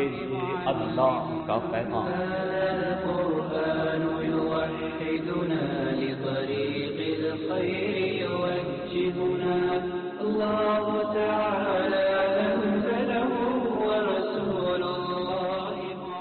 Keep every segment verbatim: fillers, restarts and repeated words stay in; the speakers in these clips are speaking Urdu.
یہ اللہ کا پیغام۔ القرآن يوحدنا لطريق الخير يوجهنا الله تعالى أنزله ورسول الله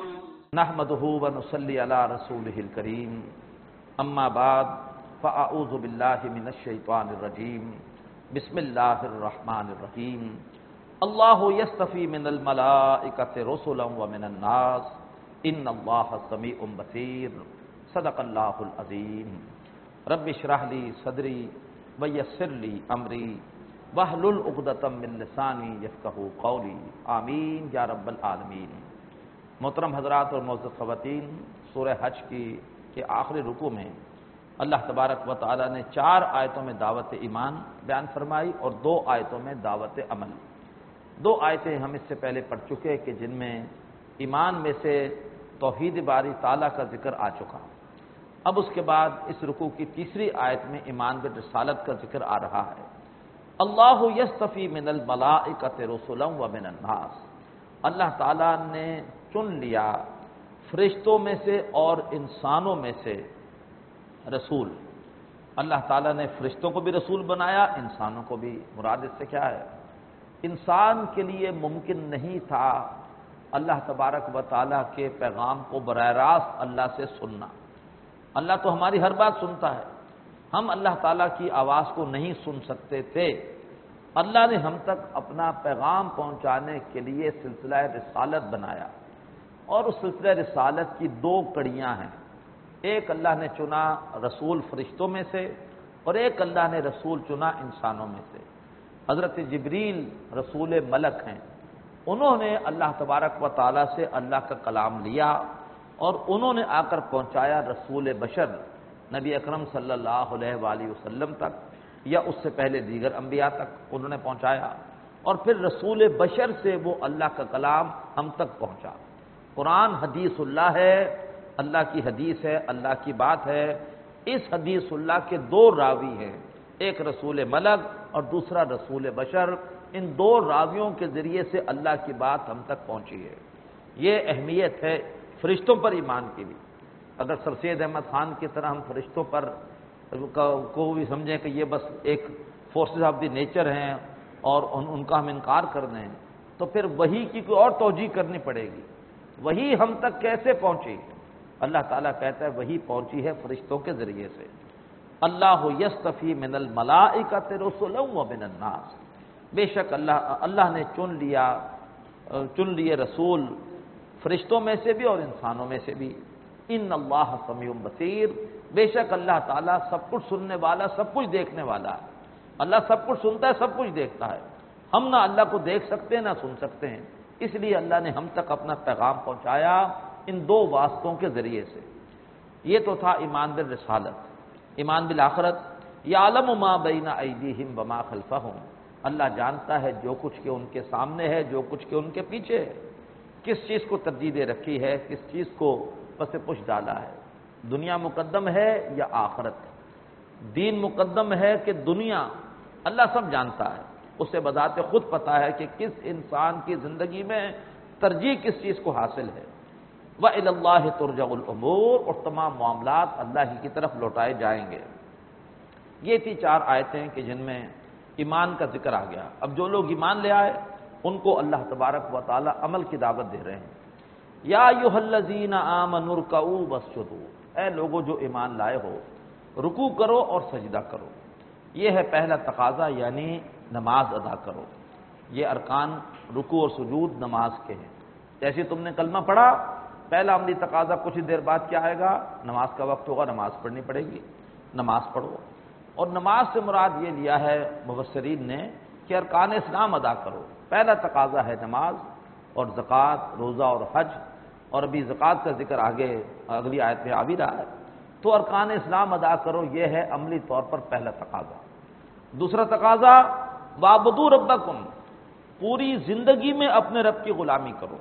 نحمده ونصلي على رسوله الكريم اما بعد فاعوذ باللہ من الشیطان الرجیم بسم اللہ الرحمن الرحیم اللہ یصطفی من الملائکۃ رسلا ومن الناس ان اللہ سمیع بصیر صدق اللہ العظیم رب اشرح لی صدری ویسر لی امری واحلل عقدۃ من لسانی یفقہوا قولی آمین یا رب العالمین۔ محترم حضرات اور معزز خواتین، سورہ حج کی کے آخری رکوع میں اللہ تبارک و تعالی نے چار آیتوں میں دعوت ایمان بیان فرمائی اور دو آیتوں میں دعوت عمل۔ دو آیتیں ہم اس سے پہلے پڑھ چکے کہ جن میں ایمان میں سے توحید باری تعالیٰ کا ذکر آ چکا۔ اب اس کے بعد اس رکوع کی تیسری آیت میں ایمان بالرسالت کا ذکر آ رہا ہے۔ اللہ یصطفی من الملائکۃ رسلا ومن الناس، اللہ تعالیٰ نے چن لیا فرشتوں میں سے اور انسانوں میں سے رسول۔ اللہ تعالیٰ نے فرشتوں کو بھی رسول بنایا، انسانوں کو بھی۔ مراد اس سے کیا ہے؟ انسان کے لیے ممکن نہیں تھا اللہ تبارک و تعالیٰ کے پیغام کو براہ راست اللہ سے سننا۔ اللہ تو ہماری ہر بات سنتا ہے، ہم اللہ تعالیٰ کی آواز کو نہیں سن سکتے تھے۔ اللہ نے ہم تک اپنا پیغام پہنچانے کے لیے سلسلہ رسالت بنایا، اور اس سلسلہ رسالت کی دو کڑیاں ہیں۔ ایک اللہ نے چنا رسول فرشتوں میں سے، اور ایک اللہ نے رسول چنا انسانوں میں سے۔ حضرت جبریل رسول ملک ہیں، انہوں نے اللہ تبارک و تعالیٰ سے اللہ کا کلام لیا اور انہوں نے آ کر پہنچایا رسول بشر نبی اکرم صلی اللہ علیہ وآلہ وسلم تک، یا اس سے پہلے دیگر انبیاء تک انہوں نے پہنچایا، اور پھر رسول بشر سے وہ اللہ کا کلام ہم تک پہنچا۔ قرآن حدیث اللہ ہے، اللہ کی حدیث ہے، اللہ کی بات ہے۔ اس حدیث اللہ کے دو راوی ہیں، ایک رسول ملک اور دوسرا رسول بشر۔ ان دو راویوں کے ذریعے سے اللہ کی بات ہم تک پہنچی ہے۔ یہ اہمیت ہے فرشتوں پر ایمان کی بھی۔ اگر سر سید احمد خان کی طرح ہم فرشتوں پر کو بھی سمجھیں کہ یہ بس ایک فورسز آف دی نیچر ہیں اور ان, ان کا ہم انکار کر دیں، تو پھر وحی کی کوئی اور توجیہ کرنی پڑے گی۔ وحی ہم تک کیسے پہنچی؟ اللہ تعالیٰ کہتا ہے وحی پہنچی ہے فرشتوں کے ذریعے سے۔ اللہ یصطفی من الملائکۃ رسلا ومن الناس، بے شک اللہ اللہ نے چن لیا چن لیے رسول فرشتوں میں سے بھی اور انسانوں میں سے بھی۔ ان اللہ سمیع بصیر، بے شک اللہ تعالیٰ سب کچھ سننے والا، سب کچھ دیکھنے والا ہے۔ اللہ سب کچھ سنتا ہے، سب کچھ دیکھتا ہے۔ ہم نہ اللہ کو دیکھ سکتے ہیں نہ سن سکتے ہیں، اس لیے اللہ نے ہم تک اپنا پیغام پہنچایا ان دو واسطوں کے ذریعے سے۔ یہ تو تھا ایمان بالرسالت۔ ایمان بالآخرت، یعلم ما بین ایدیہم وما خلفہم، اللہ جانتا ہے جو کچھ کہ ان کے سامنے ہے، جو کچھ کہ ان کے پیچھے ہے۔ کس چیز کو ترجیح دے رکھی ہے، کس چیز کو پس پش ڈالا ہے، دنیا مقدم ہے یا آخرت، دین مقدم ہے کہ دنیا، اللہ سب جانتا ہے۔ اسے بذات خود پتا ہے کہ کس انسان کی زندگی میں ترجیح کس چیز کو حاصل ہے۔ وَإِلَى اللَّهِ تُرْجَعُ الْأُمُورُ، اور تمام معاملات اللہ ہی کی طرف لوٹائے جائیں گے۔ یہ تھی چار آیتیں کہ جن میں ایمان کا ذکر آ گیا۔ اب جو لوگ ایمان لے آئے ان کو اللہ تبارک و تعالی عمل کی دعوت دے رہے ہیں۔ یا ایھا الذین آمنوا ارکعوا واسجدوا، اے لوگو جو ایمان لائے ہو رکوع کرو اور سجدہ کرو۔ یہ ہے پہلا تقاضا، یعنی نماز ادا کرو۔ یہ ارکان رکوع اور سجود نماز کے ہیں۔ جیسے تم نے کلمہ پڑھا، پہلا عملی تقاضا کچھ دیر بعد کیا آئے گا؟ نماز کا وقت ہوگا، نماز پڑھنی پڑے گی، نماز پڑھو۔ اور نماز سے مراد یہ لیا ہے مفسرین نے کہ ارکان اسلام ادا کرو۔ پہلا تقاضا ہے نماز، اور زکوٰۃ، روزہ اور حج، اور ابھی زکوٰۃ کا ذکر آگے اگلی آیت میں آ بھی رہا ہے۔ تو ارکان اسلام ادا کرو، یہ ہے عملی طور پر پہلا تقاضا۔ دوسرا تقاضا وَاعْبُدُوا رَبَّكُمْ، پوری زندگی میں اپنے رب کی غلامی کرو،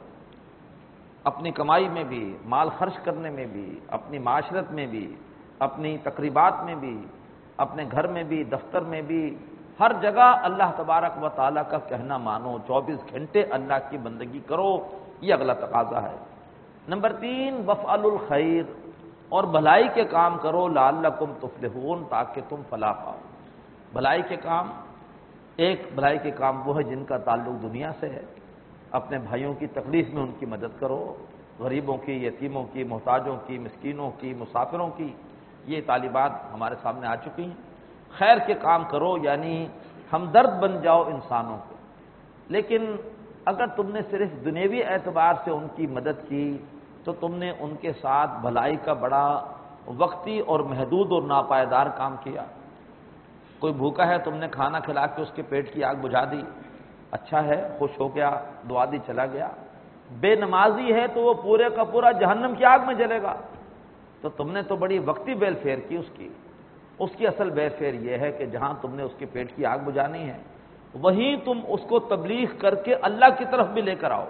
اپنی کمائی میں بھی، مال خرچ کرنے میں بھی، اپنی معاشرت میں بھی، اپنی تقریبات میں بھی، اپنے گھر میں بھی، دفتر میں بھی، ہر جگہ اللہ تبارک و تعالیٰ کا کہنا مانو، چوبیس گھنٹے اللہ کی بندگی کرو۔ یہ اگلا تقاضا ہے۔ نمبر تین، وفعلوا الخیر، اور بھلائی کے کام کرو، لعلکم تفلحون، تاکہ تم فلاح پاؤ۔ بھلائی کے کام، ایک بھلائی کے کام وہ ہے جن کا تعلق دنیا سے ہے، اپنے بھائیوں کی تکلیف میں ان کی مدد کرو، غریبوں کی، یتیموں کی، محتاجوں کی، مسکینوں کی، مسافروں کی، یہ طالبات ہمارے سامنے آ چکی ہیں۔ خیر کے کام کرو یعنی ہمدرد بن جاؤ انسانوں کو، لیکن اگر تم نے صرف دنیوی اعتبار سے ان کی مدد کی تو تم نے ان کے ساتھ بھلائی کا بڑا وقتی اور محدود اور ناپائیدار کام کیا۔ کوئی بھوکا ہے، تم نے کھانا کھلا کے اس کے پیٹ کی آگ بجھا دی، اچھا ہے، خوش ہو گیا، دعا دی، چلا گیا۔ بے نمازی ہے تو وہ پورے کا پورا جہنم کی آگ میں جلے گا۔ تو تم نے تو بڑی وقتی بیل فیر کی اس کی اس کی اصل بیل فیر یہ ہے کہ جہاں تم نے اس کے پیٹ کی آگ بجھانی ہے وہیں تم اس کو تبلیغ کر کے اللہ کی طرف بھی لے کر آؤ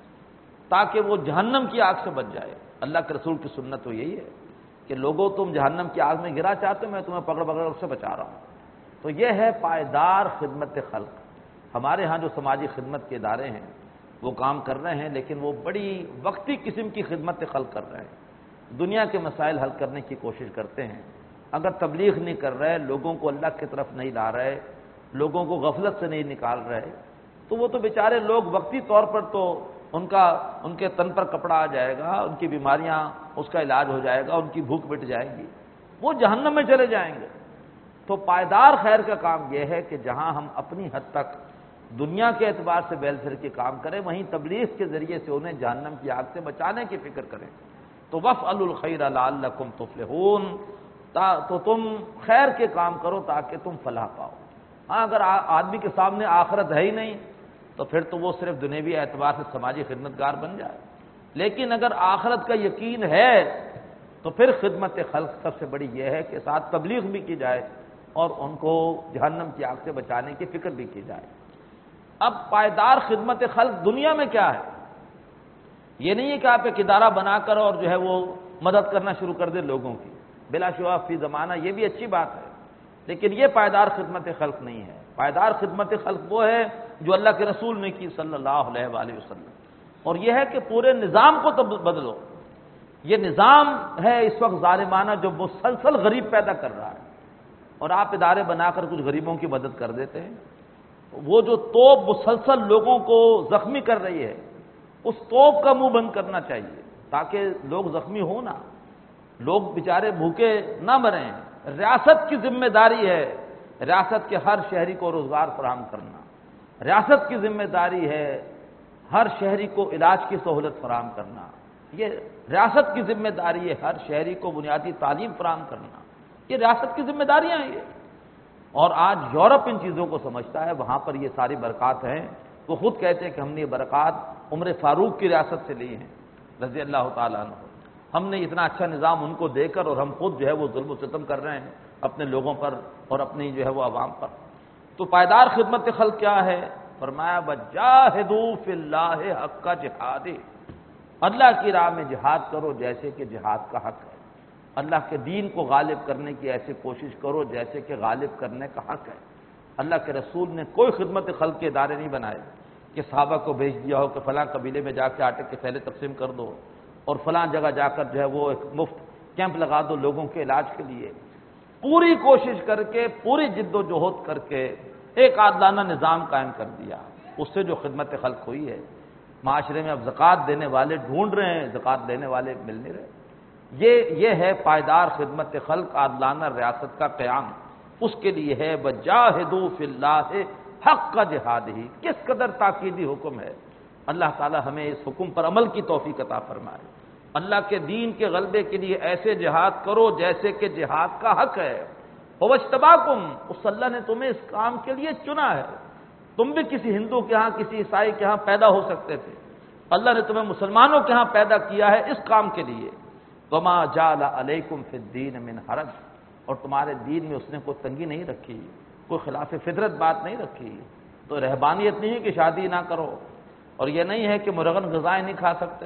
تاکہ وہ جہنم کی آگ سے بچ جائے۔ اللہ کے رسول کی سنت تو یہی ہے کہ لوگوں تم جہنم کی آگ میں گرا چاہتے ہو، میں تمہیں پکڑ پکڑ اس سے بچا رہا ہوں۔ تو یہ ہے پائیدار خدمت خلق۔ ہمارے ہاں جو سماجی خدمت کے ادارے ہیں وہ کام کر رہے ہیں، لیکن وہ بڑی وقتی قسم کی خدمت خلق کر رہے ہیں، دنیا کے مسائل حل کرنے کی کوشش کرتے ہیں۔ اگر تبلیغ نہیں کر رہے، لوگوں کو اللہ کی طرف نہیں لا رہے، لوگوں کو غفلت سے نہیں نکال رہے، تو وہ تو بیچارے لوگ وقتی طور پر تو ان کا ان کے تن پر کپڑا آ جائے گا، ان کی بیماریاں اس کا علاج ہو جائے گا، ان کی بھوک مٹ جائے گی، وہ جہنم میں چلے جائیں گے۔ تو پائیدار خیر کا کام یہ ہے کہ جہاں ہم اپنی حد تک دنیا کے اعتبار سے ویلفیئر کے کام کریں، وہیں تبلیغ کے ذریعے سے انہیں جہنم کی آگ سے بچانے کی فکر کریں۔ تو وفعلوا الخیر لعلکم تفلحون، تو تم خیر کے کام کرو تاکہ تم فلاح پاؤ۔ ہاں اگر آدمی کے سامنے آخرت ہے ہی نہیں تو پھر تو وہ صرف دنیوی اعتبار سے سماجی خدمتگار بن جائے، لیکن اگر آخرت کا یقین ہے تو پھر خدمت خلق سب سے بڑی یہ ہے کہ ساتھ تبلیغ بھی کی جائے اور ان کو جہنم کی آگ سے بچانے کی فکر بھی کی جائے۔ اب پائیدار خدمت خلق دنیا میں کیا ہے؟ یہ نہیں ہے کہ آپ ایک ادارہ بنا کر اور جو ہے وہ مدد کرنا شروع کر دے لوگوں کی، بلا شبہ فی زمانہ یہ بھی اچھی بات ہے، لیکن یہ پائیدار خدمت خلق نہیں ہے۔ پائیدار خدمت خلق وہ ہے جو اللہ کے رسول نے کی صلی اللہ علیہ وآلہ وسلم، اور یہ ہے کہ پورے نظام کو تب بدلو۔ یہ نظام ہے اس وقت ظالمانہ جو مسلسل غریب پیدا کر رہا ہے، اور آپ ادارے بنا کر کچھ غریبوں کی مدد کر دیتے ہیں۔ وہ جو توپ مسلسل لوگوں کو زخمی کر رہی ہے، اس توپ کا منہ بند کرنا چاہیے تاکہ لوگ زخمی ہوں نہ، لوگ بیچارے بھوکے نہ مریں۔ ریاست کی ذمہ داری ہے ریاست کے ہر شہری کو روزگار فراہم کرنا، ریاست کی ذمہ داری ہے ہر شہری کو علاج کی سہولت فراہم کرنا، یہ ریاست کی ذمہ داری ہے ہر شہری کو بنیادی تعلیم فراہم کرنا، یہ ریاست کی ذمہ داریاں ہیں یہ۔ اور آج یورپ ان چیزوں کو سمجھتا ہے، وہاں پر یہ ساری برکات ہیں، وہ خود کہتے ہیں کہ ہم نے یہ برکات عمر فاروق کی ریاست سے لی ہیں رضی اللہ تعالیٰ عنہ، ہم نے اتنا اچھا نظام ان کو دے کر اور ہم خود جو ہے وہ ظلم و ستم کر رہے ہیں اپنے لوگوں پر اور اپنی جو ہے وہ عوام پر۔ تو پائیدار خدمت خلق کیا ہے؟ فرمایا وجاہدوا فی اللہ حق جہاد، اللہ کی راہ میں جہاد کرو جیسے کہ جہاد کا حق ہے، اللہ کے دین کو غالب کرنے کی ایسے کوشش کرو جیسے کہ غالب کرنے کا حق ہے۔ اللہ کے رسول نے کوئی خدمت خلق کے ادارے نہیں بنائے کہ صحابہ کو بھیج دیا ہو کہ فلاں قبیلے میں جا کے آٹے کے تھیلے تقسیم کر دو اور فلاں جگہ جا کر جو ہے وہ ایک مفت کیمپ لگا دو لوگوں کے علاج کے لیے۔ پوری کوشش کر کے، پوری جد و جہد کر کے ایک عادلانہ نظام قائم کر دیا، اس سے جو خدمت خلق ہوئی ہے۔ معاشرے میں اب زکوٰۃ دینے والے ڈھونڈ رہے ہیں، زکوٰۃ دینے والے مل نہیں رہے۔ یہ یہ ہے پائیدار خدمت خلق، عادلانہ ریاست کا قیام، اس کے لیے ہے وجاہدوا فی اللہ حق جہادہ۔ کس قدر تاکیدی حکم ہے، اللہ تعالی ہمیں اس حکم پر عمل کی توفیق عطا فرمائے۔ اللہ کے دین کے غلبے کے لیے ایسے جہاد کرو جیسے کہ جہاد کا حق ہے۔ وَاجْتَبَاكُمْ، اس اللہ نے تمہیں اس کام کے لیے چنا ہے۔ تم بھی کسی ہندو کے ہاں، کسی عیسائی کے ہاں پیدا ہو سکتے تھے، اللہ نے تمہیں مسلمانوں کے ہاں پیدا کیا ہے اس کام کے لیے۔ وَمَا جَعَلَ عَلَيْكُمْ فِي الدِّينِ مِنْ حَرَجٍ، اور تمہارے دین میں اس نے کوئی تنگی نہیں رکھی، کوئی خلاف فطرت بات نہیں رکھی۔ تو رہبانیت نہیں ہے کہ شادی نہ کرو، اور یہ نہیں ہے کہ مرغن غذائیں نہیں کھا سکتے،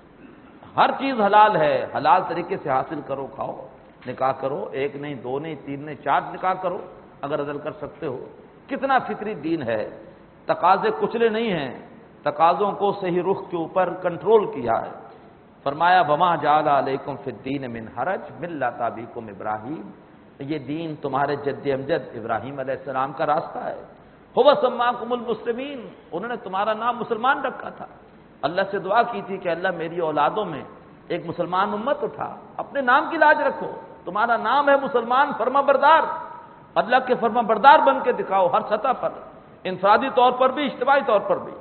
ہر چیز حلال ہے، حلال طریقے سے حاصل کرو، کھاؤ، نکاح کرو، ایک نہیں، دو نہیں، تین نہیں، چار نکاح کرو اگر عدل کر سکتے ہو۔ کتنا فطری دین ہے، تقاضے کچلے نہیں ہیں، تقاضوں کو صحیح رخ کے اوپر کنٹرول کیا ہے. فرمایا وما جعل علیکم فی الدین من حرج ملۃ ابیکم ابراہیم، یہ دین تمہارے جد امجد ابراہیم علیہ السلام کا راستہ ہے. هو سماکم المسلمین، انہوں نے تمہارا نام مسلمان رکھا تھا. اللہ سے دعا کی تھی کہ اللہ میری اولادوں میں ایک مسلمان امت اٹھا، اپنے نام کی لاج رکھو، تمہارا نام ہے مسلمان، فرما بردار، اللہ کے فرما بردار بن کے دکھاؤ ہر سطح پر، انفرادی طور پر بھی اجتماعی طور پر بھی.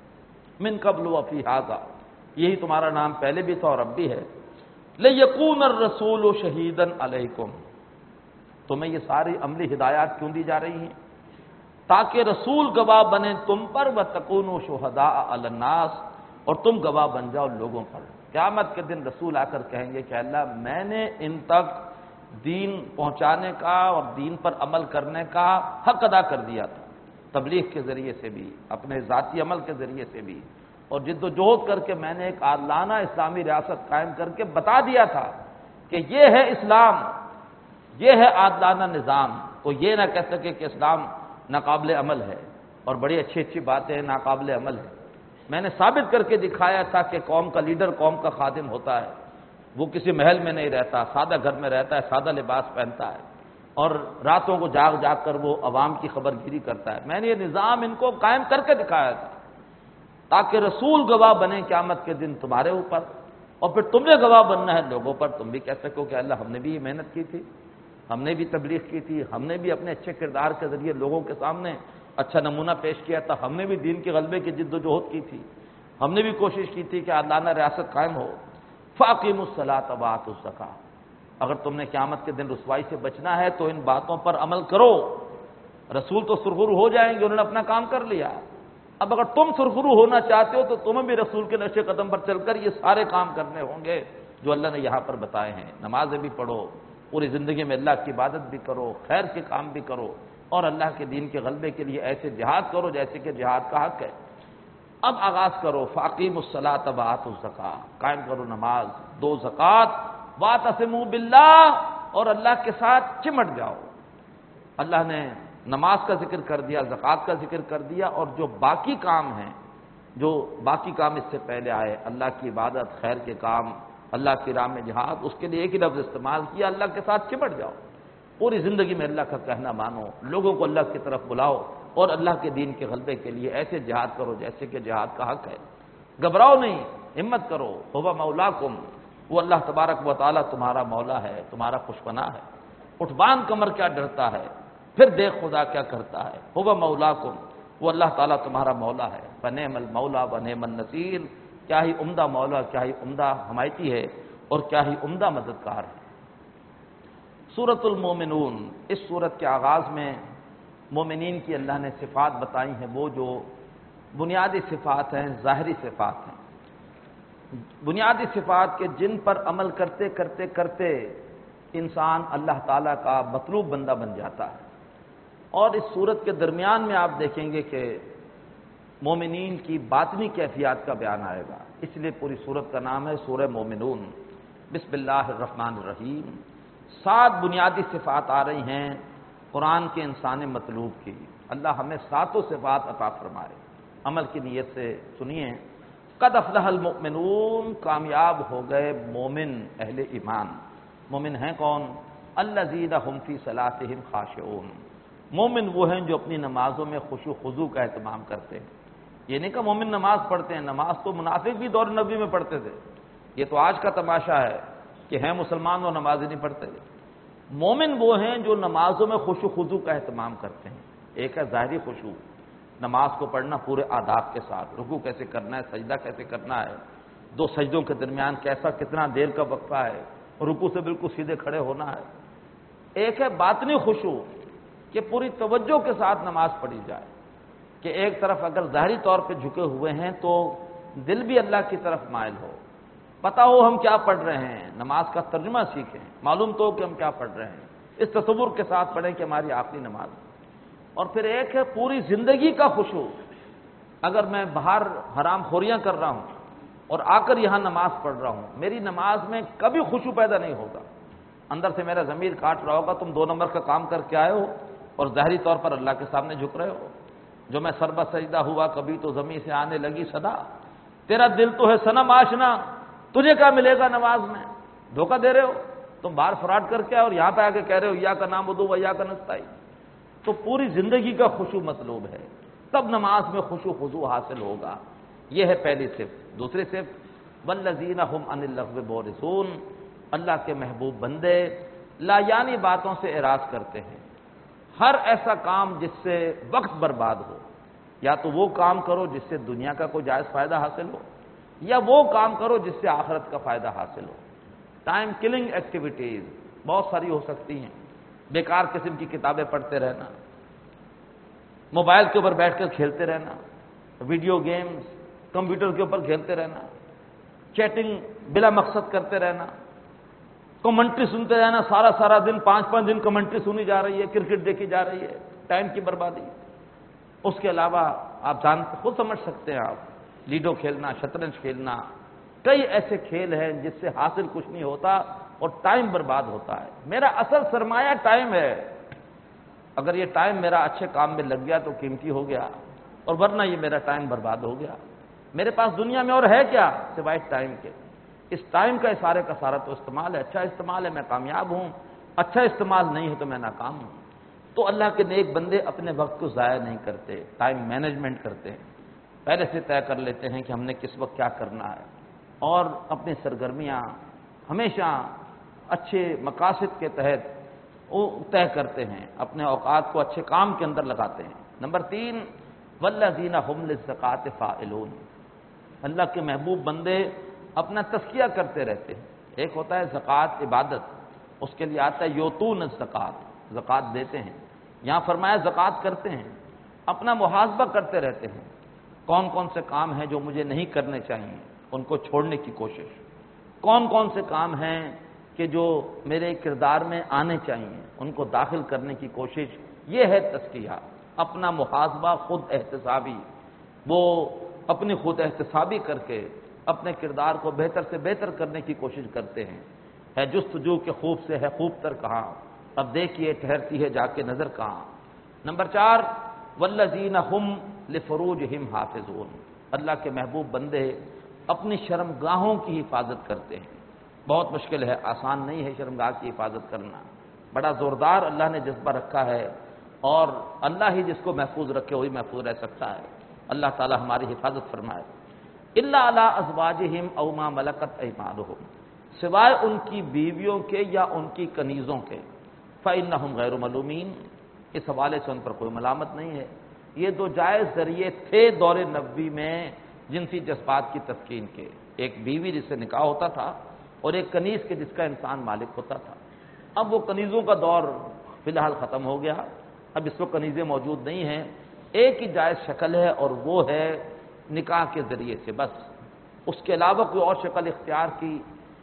من قبل وفی ھذا، یہی تمہارا نام پہلے بھی تھا اور اب بھی ہے. لیکون الرسول شہیدا علیکم، تمہیں یہ ساری عملی ہدایات کیوں دی جا رہی ہیں؟ تاکہ رسول گواہ بنے تم پر، وتکونوا شہداء علی الناس، اور تم گواہ بن جاؤ لوگوں پر. قیامت کے دن رسول آ کر کہیں گے کہ اللہ میں نے ان تک دین پہنچانے کا اور دین پر عمل کرنے کا حق ادا کر دیا تھا، تبلیغ کے ذریعے سے بھی، اپنے ذاتی عمل کے ذریعے سے بھی، اور جد و جہد کر کے میں نے ایک عادلانہ اسلامی ریاست قائم کر کے بتا دیا تھا کہ یہ ہے اسلام، یہ ہے عادلانہ نظام. کوئی یہ نہ کہہ سکے کہ اسلام ناقابل عمل ہے اور بڑی اچھی اچھی باتیں ناقابل عمل ہے. میں نے ثابت کر کے دکھایا تھا کہ قوم کا لیڈر قوم کا خادم ہوتا ہے، وہ کسی محل میں نہیں رہتا، سادہ گھر میں رہتا ہے، سادہ لباس پہنتا ہے، اور راتوں کو جاگ جاگ کر وہ عوام کی خبر گیری کرتا ہے. میں نے یہ نظام ان کو قائم کر کے دکھایا تھا تاکہ رسول گواہ بنے قیامت کے دن تمہارے اوپر، اور پھر تم نے گواہ بننا ہے لوگوں پر. تم بھی کہہ سکو کہ اللہ ہم نے بھی یہ محنت کی تھی، ہم نے بھی تبلیغ کی تھی، ہم نے بھی اپنے اچھے کردار کے ذریعے لوگوں کے سامنے اچھا نمونہ پیش کیا تھا، ہم نے بھی دین کے غلبے کی جد و جہد کی تھی، ہم نے بھی کوشش کی تھی کہ عادلانہ ریاست قائم ہو. فاقیموا الصلاۃ وآتوا الزکاۃ، اگر تم نے قیامت کے دن رسوائی سے بچنا ہے تو ان باتوں پر عمل کرو. رسول تو سرخرو ہو جائیں گے، انہوں نے اپنا کام کر لیا. اب اگر تم سرخرو ہونا چاہتے ہو تو تمہیں بھی رسول کے نقش قدم پر چل کر یہ سارے کام کرنے ہوں گے جو اللہ نے یہاں پر بتائے ہیں. نمازیں بھی پڑھو، پوری زندگی میں اللہ کی عبادت بھی کرو، خیر کے کام بھی کرو، اور اللہ کے دین کے غلبے کے لیے ایسے جہاد کرو جیسے کہ جہاد کا حق ہے. اب آغاز کرو، فاقیموا الصلاۃ وآتوا الزکاۃ، قائم کرو نماز، دو زکوٰۃ، واعتصموا باللہ، اور اللہ کے ساتھ چمٹ جاؤ. اللہ نے نماز کا ذکر کر دیا، زکوٰۃ کا ذکر کر دیا، اور جو باقی کام ہیں، جو باقی کام اس سے پہلے آئے، اللہ کی عبادت، خیر کے کام، اللہ کی راہ میں جہاد، اس کے لیے ایک ہی لفظ استعمال کیا، اللہ کے ساتھ چمٹ جاؤ. پوری زندگی میں اللہ کا کہنا مانو، لوگوں کو اللہ کی طرف بلاؤ، اور اللہ کے دین کے غلبے کے لیے ایسے جہاد کرو جیسے کہ جہاد کا حق ہے. گھبراؤ نہیں، ہمت کرو. هو مولاکم، وہ اللہ تبارک و تعالیٰ تمہارا مولا ہے، تمہارا خوشبنا ہے. اٹھ باندھ کمر کیا ڈرتا ہے، پھر دیکھ خدا کیا کرتا ہے. هو مولاکم، وہ اللہ تعالیٰ تمہارا مولا ہے. فنعم المولا ونعم النصیر، کیا ہی عمدہ مولا، کیا ہی عمدہ حمایتی ہے، اور کیا ہی عمدہ مددگار ہے. سورۃ المومنون، اس سورت کے آغاز میں مومنین کی اللہ نے صفات بتائی ہیں، وہ جو بنیادی صفات ہیں، ظاہری صفات ہیں، بنیادی صفات کے جن پر عمل کرتے کرتے کرتے انسان اللہ تعالیٰ کا مطلوب بندہ بن جاتا ہے. اور اس سورت کے درمیان میں آپ دیکھیں گے کہ مومنین کی باطنی کیفیات کا بیان آئے گا، اس لیے پوری سورت کا نام ہے سورہ مومنون. بسم اللہ الرحمن الرحیم. سات بنیادی صفات آ رہی ہیں قرآن کے انسان مطلوب کی. اللہ ہمیں ساتوں صفات عطا فرمائے. عمل کی نیت سے سنیے. قد افلح المؤمنون، کامیاب ہو گئے مومن، اہل ایمان. مومن ہیں کون؟ الذین هم فی صلاتهم خاشعون، مومن وہ ہیں جو اپنی نمازوں میں خشوع خضوع کا اہتمام کرتے ہیں. یہ نہیں کہ مومن نماز پڑھتے ہیں، نماز تو منافق بھی دور نبی میں پڑھتے تھے. یہ تو آج کا تماشا ہے کہ ہیں مسلمان اور نماز ہی نہیں پڑھتے. مومن وہ ہیں جو نمازوں میں خشوع خضوع کا اہتمام کرتے ہیں. ایک ہے ظاہری خشوع، نماز کو پڑھنا پورے آداب کے ساتھ، رکوع کیسے کرنا ہے، سجدہ کیسے کرنا ہے، دو سجدوں کے درمیان کیسا کتنا دیر کا وقفہ ہے، رکوع سے بالکل سیدھے کھڑے ہونا ہے. ایک ہے باطنی خشوع کہ پوری توجہ کے ساتھ نماز پڑھی جائے، کہ ایک طرف اگر ظاہری طور پہ جھکے ہوئے ہیں تو دل بھی اللہ کی طرف مائل ہو، پتہ ہو ہم کیا پڑھ رہے ہیں، نماز کا ترجمہ سیکھیں، معلوم تو ہو کہ ہم کیا پڑھ رہے ہیں، اس تصور کے ساتھ پڑھیں کہ ہماری آخری نماز. اور پھر ایک ہے پوری زندگی کا خشوع. اگر میں باہر حرام خوریاں کر رہا ہوں اور آ کر یہاں نماز پڑھ رہا ہوں، میری نماز میں کبھی خشوع پیدا نہیں ہوگا. اندر سے میرا ضمیر کاٹ رہا ہوگا تم دو نمبر کا کام کر کے آئے ہو اور ظاہری طور پر اللہ کے سامنے جھک رہے ہو. جو میں سربہ سجدہ ہوا کبھی تو زمین سے آنے لگی صدا، تیرا دل تو ہے صنم آشنا، تجھے کیا ملے گا نماز میں؟ دھوکہ دے رہے ہو تم، باہر فراڈ کر کے اور یہاں پہ آ کے کہہ رہے ہو یا کا نعبد و یا کا نستعین۔ تو پوری زندگی کا خشوع مطلوب ہے، تب نماز میں خشوع خضوع حاصل ہوگا۔ یہ ہے پہلی صفت۔ دوسری صفت والذین هم عن اللغو معرضون، اللہ کے محبوب بندے لا یعنی باتوں سے اعراض کرتے ہیں۔ ہر ایسا کام جس سے وقت برباد ہو، یا تو وہ کام کرو جس سے دنیا کا کوئی جائز فائدہ حاصل ہو، یا وہ کام کرو جس سے آخرت کا فائدہ حاصل ہو۔ ٹائم کلنگ ایکٹیویٹیز بہت ساری ہو سکتی ہیں، بیکار قسم کی کتابیں پڑھتے رہنا، موبائل کے اوپر بیٹھ کر کھیلتے رہنا، ویڈیو گیمز کمپیوٹر کے اوپر کھیلتے رہنا، چیٹنگ بلا مقصد کرتے رہنا، کمنٹری سنتے رہنا، سارا سارا دن پانچ پانچ دن کمنٹری سنی جا رہی ہے، کرکٹ دیکھی جا رہی ہے، ٹائم کی بربادی۔ اس کے علاوہ آپ جانتے خود سمجھ سکتے ہیں، آپ لیڈو کھیلنا، شطرنج کھیلنا، کئی ایسے کھیل ہیں جس سے حاصل کچھ نہیں ہوتا اور ٹائم برباد ہوتا ہے۔ میرا اصل سرمایہ ٹائم ہے، اگر یہ ٹائم میرا اچھے کام میں لگ گیا تو قیمتی ہو گیا، اور ورنہ یہ میرا ٹائم برباد ہو گیا۔ میرے پاس دنیا میں اور ہے کیا سوائے ٹائم کے؟ اس ٹائم کا سارے کا سارا تو استعمال ہے، اچھا استعمال ہے میں کامیاب ہوں، اچھا استعمال نہیں ہے تو میں ناکام ہوں۔ تو اللہ کے نیک بندے اپنے وقت کو ضائع نہیں کرتے، ٹائم مینجمنٹ کرتے ہیں، پہلے سے طے کر لیتے ہیں کہ ہم نے کس وقت کیا کرنا ہے، اور اپنی سرگرمیاں ہمیشہ اچھے مقاصد کے تحت وہ طے کرتے ہیں، اپنے اوقات کو اچھے کام کے اندر لگاتے ہیں۔ نمبر تین والذین هم للزکوٰۃ فاعلون، اللہ کے محبوب بندے اپنا تزکیہ کرتے رہتے ہیں۔ ایک ہوتا ہے زکوٰۃ عبادت، اس کے لیے آتا ہے یوتون الزکوٰۃ، زکوٰۃ دیتے ہیں، یہاں فرمایا زکوٰۃ کرتے ہیں، اپنا محاسبہ کرتے رہتے ہیں، کون کون سے کام ہیں جو مجھے نہیں کرنے چاہیے ان کو چھوڑنے کی کوشش، کون کون سے کام ہیں کہ جو میرے کردار میں آنے چاہیے ان کو داخل کرنے کی کوشش۔ یہ ہے تزکیہ، اپنا محاسبہ خود احتسابی، وہ اپنی خود احتسابی کر کے اپنے کردار کو بہتر سے بہتر کرنے کی کوشش کرتے ہیں۔ ہے جستجو کے خوب سے ہے خوب تر کہاں، اب دیکھیے ٹھہرتی ہے جا کے نظر کہاں۔ نمبر چار والذین هم لفروجہم حافظون، اللہ کے محبوب بندے اپنی شرمگاہوں کی حفاظت کرتے ہیں۔ بہت مشکل ہے، آسان نہیں ہے شرمگاہ کی حفاظت کرنا، بڑا زوردار اللہ نے جذبہ رکھا ہے، اور اللہ ہی جس کو محفوظ رکھے وہی محفوظ رہ سکتا ہے۔ اللہ تعالی ہماری حفاظت فرمائے۔ الا علی ازواجہم او ما ملکت ایمانہم، سوائے ان کی بیویوں کے یا ان کی کنیزوں کے، فإنہم غیر ملومین، اس حوالے سے ان پر کوئی ملامت نہیں ہے۔ یہ دو جائز ذریعے تھے دور نبوی میں جنسی جذبات کی تسکین کے، ایک بیوی جس سے نکاح ہوتا تھا اور ایک کنیز کے جس کا انسان مالک ہوتا تھا۔ اب وہ کنیزوں کا دور فی الحال ختم ہو گیا، اب اس وقت کنیزیں موجود نہیں ہیں، ایک ہی جائز شکل ہے اور وہ ہے نکاح کے ذریعے سے، بس اس کے علاوہ کوئی اور شکل اختیار کی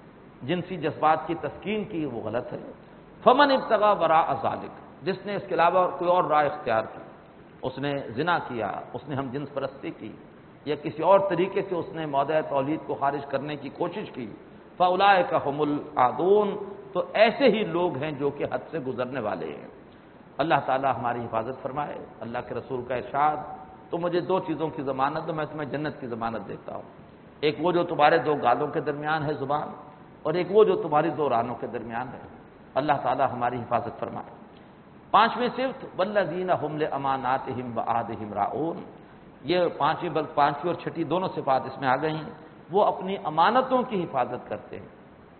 جنسی جذبات کی تسکین کی وہ غلط ہے۔ فمن ابتغى وراء ذلك، جس نے اس کے علاوہ کوئی اور راہ اختیار کی، اس نے زنا کیا، اس نے ہم جنس پرستی کی، یا کسی اور طریقے سے اس نے موضع تولید کو خارج کرنے کی کوشش کی، فاولئک هم العادون، تو ایسے ہی لوگ ہیں جو کہ حد سے گزرنے والے ہیں۔ اللہ تعالی ہماری حفاظت فرمائے۔ اللہ کے رسول کا ارشاد، تو مجھے دو چیزوں کی ضمانت دو، میں تمہیں جنت کی ضمانت دیتا ہوں، ایک وہ جو تمہارے دو گالوں کے درمیان ہے زبان، اور ایک وہ جو تمہاری دو رانوں کے درمیان ہے۔ اللہ تعالی ہماری حفاظت فرمائے۔ پانچویں صفت والذین هم لاماناتہم وعہدہم راعون، یہ پانچویں بلکہ پانچویں اور چھٹی دونوں صفات اس میں آ گئی ہیں، وہ اپنی امانتوں کی حفاظت کرتے ہیں۔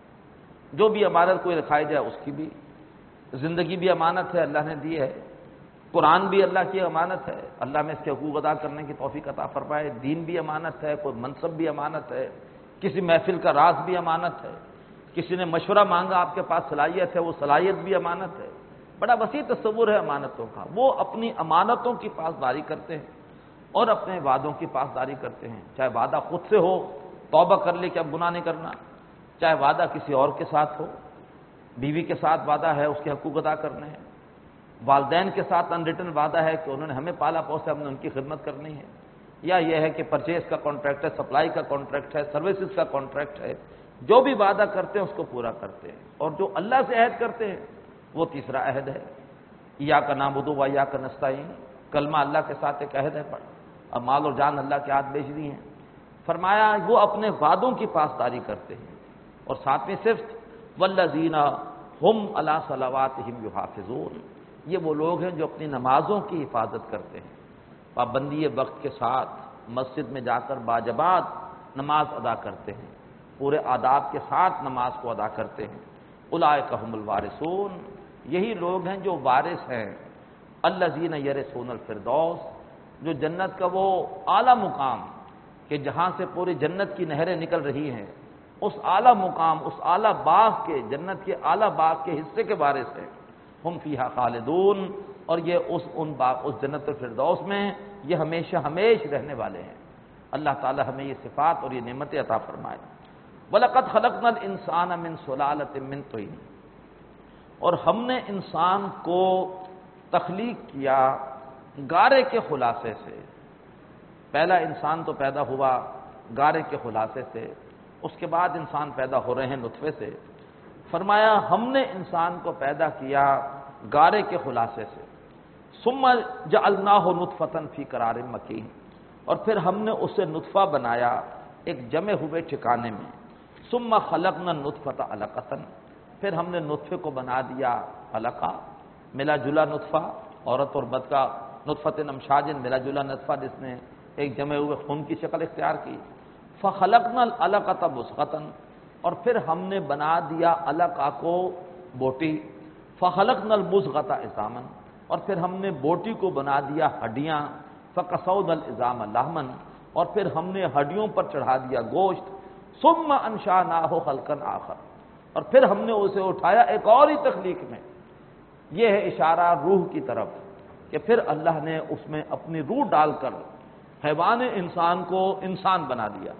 جو بھی امانت کوئی رکھائی جائے اس کی بھی، زندگی بھی امانت ہے اللہ نے دی ہے، قرآن بھی اللہ کی امانت ہے، اللہ میں اس کے حقوق ادا کرنے کی توفیق عطا فرمائے، دین بھی امانت ہے، کوئی منصب بھی امانت ہے، کسی محفل کا راز بھی امانت ہے، کسی نے مشورہ مانگا آپ کے پاس صلاحیت ہے، وہ صلاحیت بھی امانت ہے، بڑا وسیع تصور ہے امانتوں کا۔ وہ اپنی امانتوں کی پاسداری کرتے ہیں اور اپنے وعدوں کی پاسداری کرتے ہیں، چاہے وعدہ خود سے ہو، توبہ کر لے کہ اب گناہ نہیں کرنا، چاہے وعدہ کسی اور کے ساتھ ہو، بیوی کے ساتھ وعدہ ہے اس کے حقوق ادا کرنے ہیں، والدین کے ساتھ ان ریٹن وعدہ ہے کہ انہوں نے ہمیں پالا پوسا، ہم نے ان کی خدمت کرنی ہے، یا یہ ہے کہ پرچیز کا کانٹریکٹ ہے، سپلائی کا کانٹریکٹ ہے، سروسز کا کانٹریکٹ ہے، جو بھی وعدہ کرتے ہیں اس کو پورا کرتے ہیں، اور جو اللہ سے عہد کرتے ہیں وہ تیسرا عہد ہے، ایاک نعبد و ایاک نستعین، کلمہ اللہ کے ساتھ ایک عہد ہے پڑھ، اب مال اور جان اللہ کے ہاتھ بیچ دی ہیں۔ فرمایا وہ اپنے وعدوں کی پاسداری کرتے ہیں، اور ساتویں صفت والذین ہم علی صلواتہم یحافظون، یہ وہ لوگ ہیں جو اپنی نمازوں کی حفاظت کرتے ہیں، پابندی وقت کے ساتھ مسجد میں جا کر باجماعت نماز ادا کرتے ہیں، پورے آداب کے ساتھ نماز کو ادا کرتے ہیں۔ اولئک ھم الوارثون، یہی لوگ ہیں جو وارث ہیں، الذین یرثون الفردوس، جو جنت کا وہ اعلیٰ مقام کہ جہاں سے پوری جنت کی نہریں نکل رہی ہیں، اس اعلیٰ مقام، اس اعلیٰ باغ کے، جنت کے اعلیٰ باغ کے حصے کے وارث ہیں۔ ہم فیہا خالدون، اور یہ اس ان باغ اس جنت الفردوس میں یہ ہمیشہ ہمیش رہنے والے ہیں۔ اللہ تعالی ہمیں یہ صفات اور یہ نعمتیں عطا فرمائے۔ وَلَقَدْ خَلَقْنَا الْإِنسَانَ مِنْ سُلَالَةٍ مِّن طِينٍ، اور ہم نے انسان کو تخلیق کیا گارے کے خلاصے سے۔ پہلا انسان تو پیدا ہوا گارے کے خلاصے سے، اس کے بعد انسان پیدا ہو رہے ہیں نطفے سے۔ فرمایا ہم نے انسان کو پیدا کیا گارے کے خلاصے سے، ثم جعلناہ نطفۃ فی قرار مکین، اور پھر ہم نے اسے نطفہ بنایا ایک جمے ہوئے ٹھکانے میں۔ ثم خلقنا النطفۃ علقۃ، پھر ہم نے نطفے کو بنا دیا علقہ، ملا جلا نطفہ، عورت اور مرد کا نطفۃ امشاج، ملا جلا نطفہ جس نے ایک جمے ہوئے خون کی شکل اختیار کی۔ فخلقنا العلقۃ مضغۃ، اور پھر ہم نے بنا دیا علقہ کو بوٹی۔ فخلقنا المضغۃ عظاما، اور پھر ہم نے بوٹی کو بنا دیا ہڈیاں۔ فکسونا العظام لحما، اور پھر ہم نے ہڈیوں پر چڑھا دیا گوشت۔ ثم انشأناہ خلقا آخر، اور پھر ہم نے اسے اٹھایا ایک اور ہی تخلیق میں۔ یہ ہے اشارہ روح کی طرف کہ پھر اللہ نے اس میں اپنی روح ڈال کر حیوان انسان کو انسان بنا دیا۔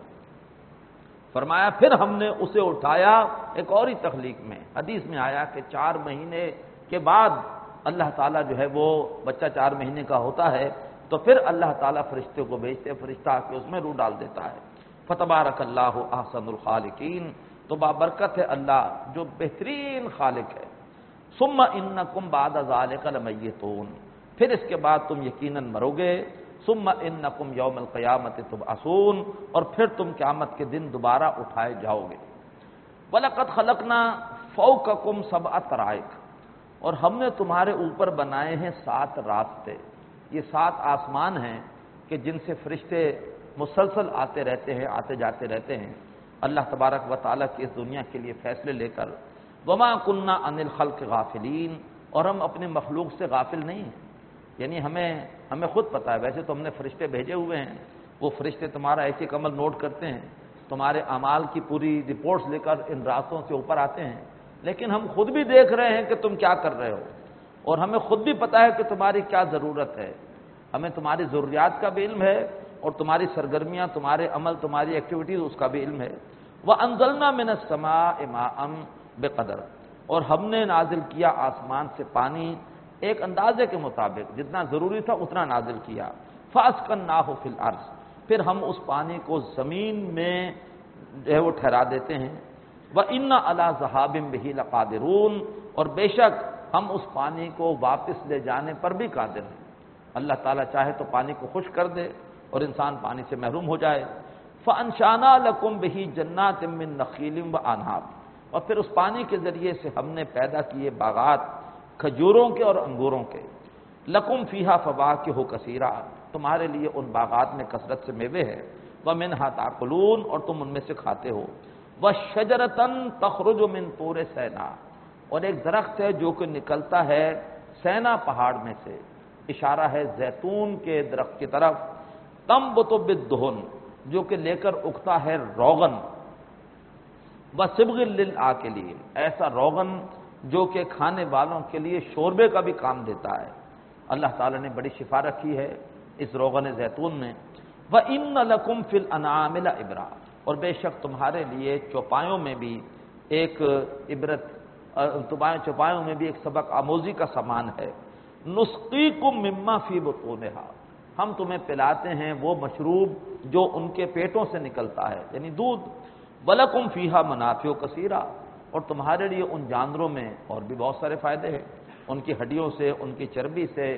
فرمایا پھر ہم نے اسے اٹھایا ایک اور ہی تخلیق میں۔ حدیث میں آیا کہ چار مہینے کے بعد اللہ تعالیٰ جو ہے وہ بچہ چار مہینے کا ہوتا ہے تو پھر اللہ تعالیٰ فرشتے کو بھیجتے، فرشتہ آ کے اس میں روح ڈال دیتا ہے۔ فتبارک اللہ احسن الخالقین، تو بابرکت ہے اللہ جو بہترین خالق ہے۔ ثم انکم بعد ذلک لمیتون، پھر اس کے بعد تم یقیناً مرو گے۔ ثم انکم یوم القیامت تبعثون، اور پھر تم قیامت کے دن دوبارہ اٹھائے جاؤ گے۔ وَلَقَدْ خَلَقْنَا فَوْقَكُمْ سَبْعَ طَرَائِقَ، اور ہم نے تمہارے اوپر بنائے ہیں سات راستے۔ یہ سات آسمان ہیں کہ جن سے فرشتے مسلسل آتے رہتے ہیں، آتے جاتے رہتے ہیں اللہ تبارک و تعالیٰ کی اس دنیا کے لیے فیصلے لے کر۔ وَمَا كُنَّا عَنِ الْخَلْقِ غَافِلِينَ، اور ہم اپنے مخلوق سے غافل نہیں ہیں، یعنی ہمیں ہمیں خود پتہ ہے، ویسے تو ہم نے فرشتے بھیجے ہوئے ہیں، وہ فرشتے تمہارا ایسے عمل نوٹ کرتے ہیں، تمہارے اعمال کی پوری رپورٹس لے کر ان راستوں سے اوپر آتے ہیں، لیکن ہم خود بھی دیکھ رہے ہیں کہ تم کیا کر رہے ہو، اور ہمیں خود بھی پتہ ہے کہ تمہاری کیا ضرورت ہے، ہمیں تمہاری ضروریات کا بھی علم ہے، اور تمہاری سرگرمیاں، تمہارے عمل، تمہاری ایکٹیویٹیز اس کا بھی علم ہے۔ وَأَنزَلْنَا مِنَ السَّمَاءِ مَاءً بِقَدَرٍ، اور ہم نے نازل کیا آسمان سے پانی ایک اندازے کے مطابق، جتنا ضروری تھا اتنا نازل کیا۔ فَأَسْكَنَّاهُ فِي الْأَرْضِ، پھر ہم اس پانی کو زمین میں جو ہے وہ ٹھہرا دیتے ہیں۔ وَإِنَّ عَلَىٰ ذَهَابٍ بِهِ لَقَادِرُونَ، اور بے شک ہم اس پانی کو واپس لے جانے پر بھی قادر ہیں۔ اللہ تعالیٰ چاہے تو پانی کو خشک کر دے اور انسان پانی سے محروم ہو جائے۔ فَأَنشَأْنَا لَكُمْ بِهِ جَنَّاتٍ مِّن نَخِيلٍ وَأَعْنَابٍ، اور پھر اس پانی کے ذریعے سے ہم نے پیدا کیے باغات کھجوروں کے اور انگوروں کے۔ لَكُمْ فِيهَا فَوَاكِهُ كَثِيرًا، تمہارے لیے ان باغات میں کثرت سے میوے ہے۔ وَمِنْهَا تَأْكُلُونَ، اور تم ان میں سے کھاتے ہو۔ وَشَجَرَةً تَخْرُجُ مِنْ طُورِ سِيناء، اور ایک درخت ہے جو کہ نکلتا ہے سینا پہاڑ میں سے، اشارہ ہے زیتون کے درخت کی طرف۔ تنبت بالدہن، جو کہ لے کر اگتا ہے روغن۔ وصبغ للآکلین، ایسا روغن جو کہ کھانے والوں کے لیے شوربے کا بھی کام دیتا ہے۔ اللہ تعالیٰ نے بڑی شفا رکھی ہے اس روغن زیتون میں۔ وَإِنَّ لَكُمْ فِي الْأَنْعَامِ لَعِبْرَةً، اور بے شک تمہارے لیے چوپایوں میں بھی ایک عبرت، چوپایوں میں بھی ایک سبق آموزی کا سامان ہے۔ نُسْقِيكُم مِّمَّا فِي بُطُونِهَا، ہم تمہیں پلاتے ہیں وہ مشروب جو ان کے پیٹوں سے نکلتا ہے، یعنی دودھ۔ وَلَكُمْ فِيهَا مَنَافِعُ كَثِيرَةٌ، اور تمہارے لیے ان جانوروں میں اور بھی بہت سارے فائدے ہیں، ان کی ہڈیوں سے، ان کی چربی سے،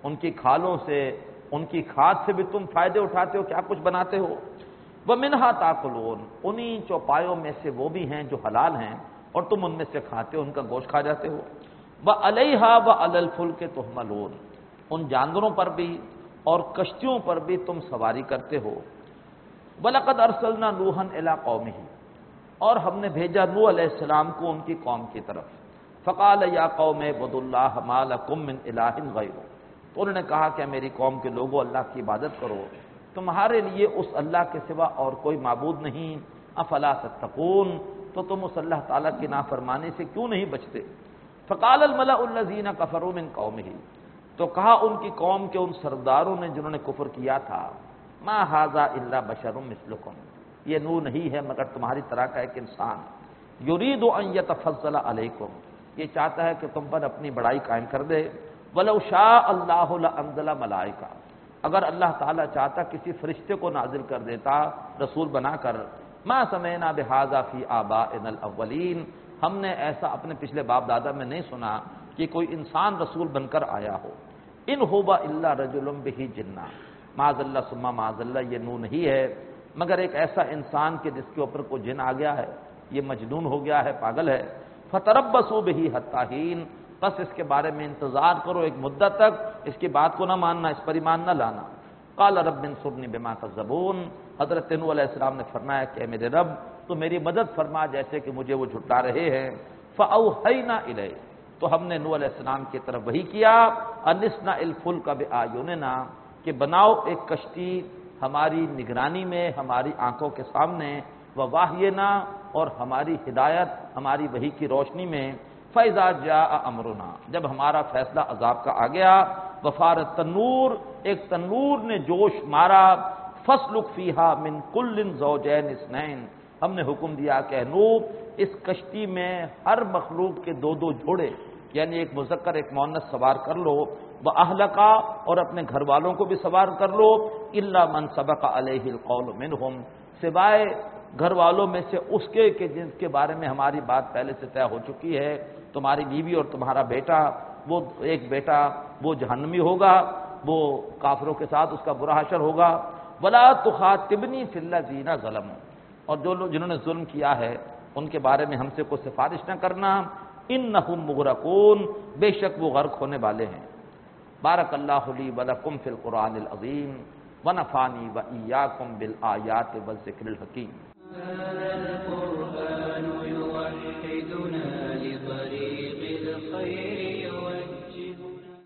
ان کی کھالوں سے، ان کی کھاد سے بھی تم فائدے اٹھاتے ہو، کیا کچھ بناتے ہو۔ وَمِنْهَا تَأْكُلُونَ، انہی چوپایوں میں سے وہ بھی ہیں جو حلال ہیں اور تم ان میں سے کھاتے ہو، ان کا گوشت کھا جاتے ہو۔ وَعَلَيْهَا وَعَلَى الْفُلْكِ تُحْمَلُونَ، ان جانوروں پر بھی اور کشتیوں پر بھی تم سواری کرتے ہو۔ وَلَقَدْ أَرْسَلْنَا نُوحًا إِلَىٰ قَوْمِهِ، اور ہم نے بھیجا نوح علیہ السلام کو ان کی قوم کی طرف۔ فَقَالَ يَا قَوْمِ اعْبُدُوا اللَّهَ مَا لَكُم مِّنْ إِلَٰهٍ غَيْرُهُ، تو انہوں نے کہا کہ میری قوم کے لوگوں اللہ کی عبادت کرو، تمہارے لیے اس اللہ کے سوا اور کوئی معبود نہیں۔ افلا تتقون، تو تم اس اللہ تعالیٰ کی نافرمانی سے کیوں نہیں بچتے۔ فقال الملأ الذین کفروا من قومه، تو کہا ان کی قوم کے ان سرداروں نے جنہوں نے کفر کیا تھا، ما ھذا الا بشر مثلکم، یہ نوح نہیں ہے مگر تمہاری طرح کا ایک انسان، یرید ان یتفضل علیکم، یہ چاہتا ہے کہ تم پر اپنی بڑائی قائم کر دے۔ ولو شاء اللہ لانزل ملائکہ، اگر اللہ تعالیٰ چاہتا کسی فرشتے کو نازل کر دیتا رسول بنا کر۔ ما سمعنا بہذا فی آبائنا الاولین، ہم نے ایسا اپنے پچھلے باپ دادا میں نہیں سنا کہ کوئی انسان رسول بن کر آیا ہو۔ ان هو الا رجل بہ جنہ، معاذ اللہ ثم معاذ اللہ، یہ نوح نہیں ہے مگر ایک ایسا انسان کہ جس کے اوپر کوئی جن آ گیا ہے، یہ مجنون ہو گیا ہے، پاگل ہے۔ فتربصوا بہ حتی حین، بس اس کے بارے میں انتظار کرو ایک مدت تک، اس کی بات کو نہ ماننا، اس پر ایمان نہ لانا۔ قال رب انصرنی بما کذبون، حضرت نوح علیہ السلام نے فرمایا کہ اے میرے رب تو میری مدد فرما جیسے کہ مجھے وہ جھٹلا رہے ہیں۔ فاوحینا الیہ، تو ہم نے نوح علیہ السلام کی طرف وحی کیا، ان اصنع الفلک باعیننا، کہ بناؤ ایک کشتی ہماری نگرانی میں، ہماری آنکھوں کے سامنے، وواحینا، اور ہماری ہدایت، ہماری وحی کی روشنی میں۔ فَإِذَا جَاءَ أَمْرُنَا، جب ہمارا فیصلہ عذاب کا آ گیا، وَفَارَ التَّنُّورُ، ایک تنور نے جوش مارا، فَاسْلُكْ فِيهَا مِنْ كُلٍّ زَوْجَيْنِ اثْنَيْنِ، ہم نے حکم دیا کہ اے نوح اس کشتی میں ہر مخلوق کے دو دو جوڑے، یعنی ایک مذکر ایک مؤنث سوار کر لو، وَأَهْلَكَ، اور اپنے گھر والوں کو بھی سوار کر لو، إِلَّا مَنْ سَبَقَ عَلَيْهِ الْقَوْلُ مِنْهُمْ، سوائے گھر والوں میں سے اس کے کہ جن کے بارے میں ہماری بات پہلے سے طے ہو چکی ہے، تمہاری بیوی اور تمہارا بیٹا، وہ ایک بیٹا وہ جہنمی ہوگا، وہ کافروں کے ساتھ اس کا برا حشر ہوگا۔ وَلَا تُخَاطِبْنِي فِي الَّذِينَ ظَلَمُوا، اور جو لوگ جنہوں نے ظلم کیا ہے ان کے بارے میں ہم سے کوئی سفارش نہ کرنا، إِنَّهُمْ مُغْرَقُونَ، بے شک وہ غرق ہونے والے ہیں۔ بارک اللہ لی ولکم فی القرآن العظیم ونفعنی وإیاکم بالآیات والذکر الحکیم۔